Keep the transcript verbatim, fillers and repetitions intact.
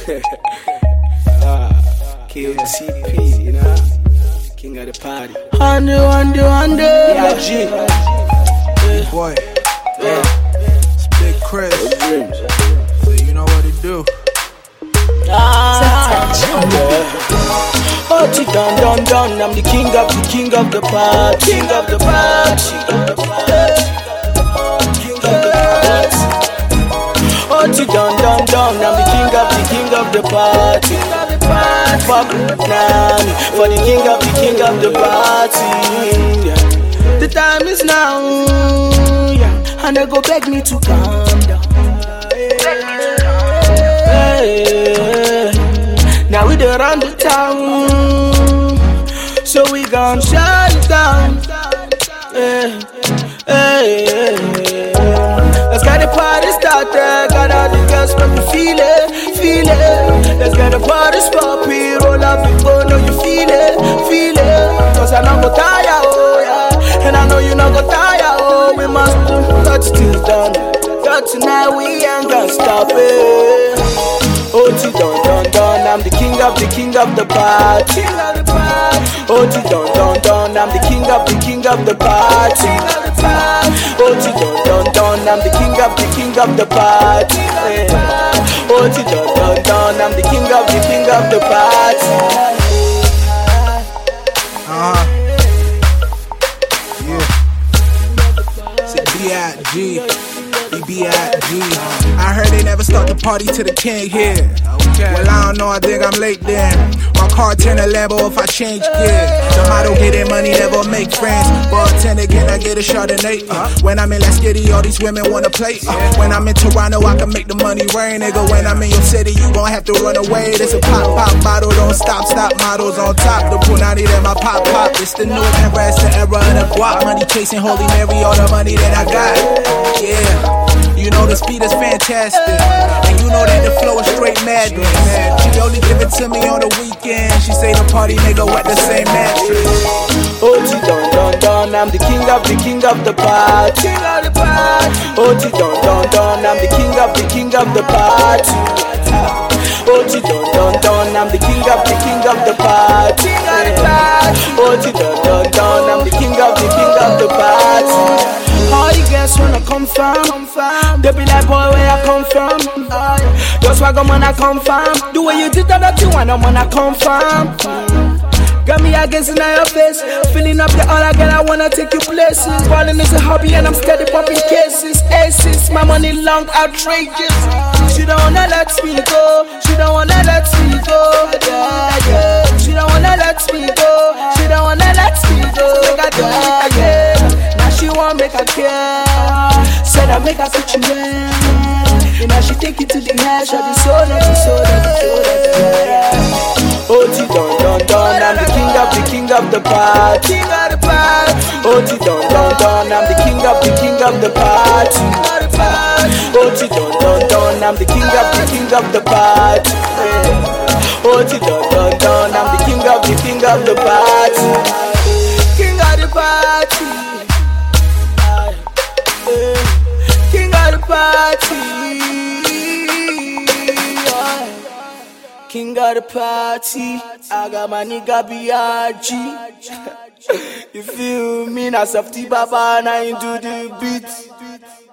uh, K O T P, you know, king of the party. Under, under, under. Yeah, G. Yeah. Boy, yeah. It's Big Chris. So you know what to do. Ah, yeah. Oh, T dun dun dun. I'm the king of the king of the party. King of the party. King of the party. Oh, T dun dun dun. I'm the king of the king of the party. Fuck Nani for the king of the king of the party. Yeah. The time is now, yeah, and they go beg me to calm down. Hey, now we dey run the town, so we gon' shut it down. Hey, hey, hey. Let's get the party started. Got all the girls from the feel it, feel it. Let's get the party poppin', roll up the phone, know you feel it, feel it. Cause I know go tire, oh yeah, and I know you not go tire, oh. We must do touch till done. But tonight we ain't gonna stop it. Oh, T dun dun dun, I'm the king of the king of the party. Oh, T dun dun dun, I'm the king of the king of the party. Oh, T dun dun dun, I'm the king of the king of the party. Oh, T dun dun dun, I'm the king of the king of the party. Uh-huh. Yeah. It's B I G B I G I heard they never start the party till the king here. Okay. Well, I don't know, I think I'm late then. My car turn a Lambo if I change gear. The motto, getting money, never make friends. Bartender, can I get a Chardonnay? Uh, when I'm in Las Kitty, all these women wanna play. Uh, when I'm in Toronto, I can make the money rain, nigga. When I'm in your city, you gon' have to run away. There's a pop, pop bottle, don't stop, stop. Models on top, the punani, then my pop, pop. It's the new era, it's the era of the guap. Money chasing Holy Mary, all the money that I got. Yeah. You know the speed is fantastic, and you know that the flow is straight madness. She only give it to me on the weekend. She say the party nigga wet the same mattress. Oh, T dun dun dun, I'm the king of the king of the party. Oh, T dun dun dun, I'm the king of the king of the party. Oh, T dun dun dun, I'm the king of the king of the party. Oh, T dun dun dun, I'm the king of the king of the party. All the girls wanna come from, they be like, boy, where I come from? Just why go man I come from? The way you did that, you wanna man I come from? Got me against in your face, filling up the all I get, I wanna take you places. Balling is a hobby and I'm steady popping cases. Aces, my money long, outrageous. She don't wanna let me go, she don't wanna let me go. Yeah, yeah. She don't wanna let me go, she don't wanna let me go. Make I do it again. Now she won't make her care. Said I make her put you in. And now she take it to the head. Shall be soda, be soda, be soda. Oh, T dun dun dun, I'm the king of the king of the party. Oh, T dun dun dun, I'm the king of the king of the party. Oh, T dun dun dun, I'm the king of the king of the party. Oh, T dun dun dun, I'm the king of the king of the party. King of the party. King of the party. King of the party. I got my nigga B I G You feel me? Now Softy Baba and I do the beat.